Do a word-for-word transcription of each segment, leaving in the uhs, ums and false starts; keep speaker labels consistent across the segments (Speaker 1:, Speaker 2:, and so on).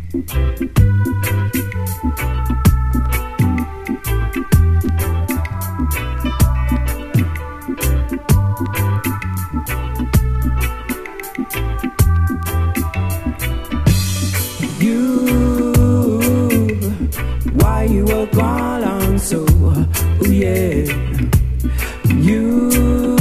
Speaker 1: Why you were gone on so, oh yeah. You,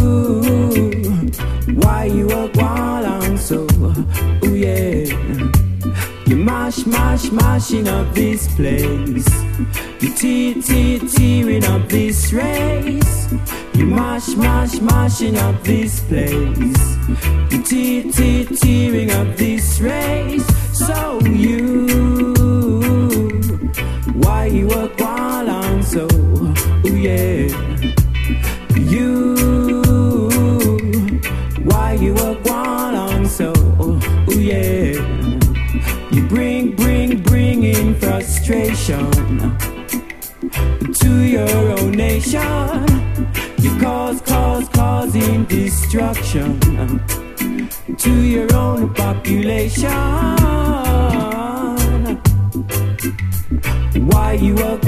Speaker 1: why you were gone on so, oh yeah. You mash, mash, mashing up this place. You te, te, tearing up this race. You mash, mash, mashing up this place. You te, te, tearing up this race. So you, why you were gone on so, oh yeah. You, why you were gone on so, oh yeah. You bring, bring, bring in frustration to your own nation. You cause, cause, causing destruction to your own population. Why you were